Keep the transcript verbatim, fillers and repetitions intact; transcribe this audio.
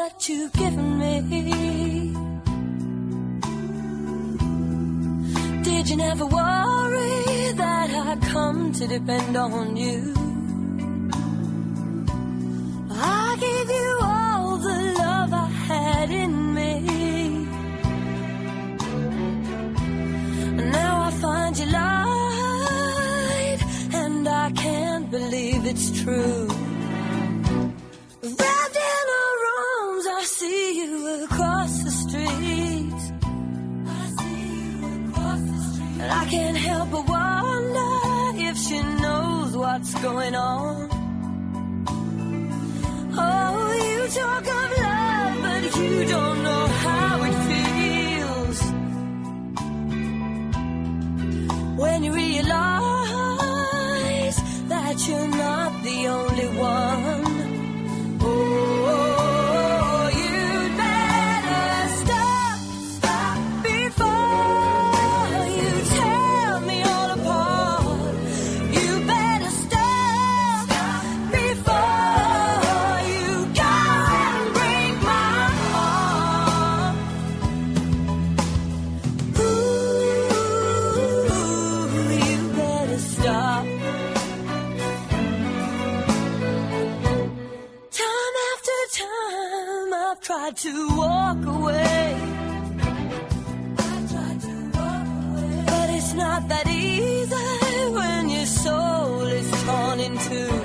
that you've given me. Did you never worry that I'd come to depend on you? I gave you all the love I had in me, and now I find you lied, and I can't believe it's true. Wrapped in our arms, I see you across the street. I see you across the street, and I can't help but wonder if she knows what's going on. Oh, you talk of love, but you don't know how it feels when you realize that you're not the only one. Oh, you'd better stop, stop before you tear me all apart. You better stop, stop before you go and break my heart. Ooh, you better stop. Time after time I've tried to walk away. I've tried to walk away, but it's not that easy when your soul is torn in two.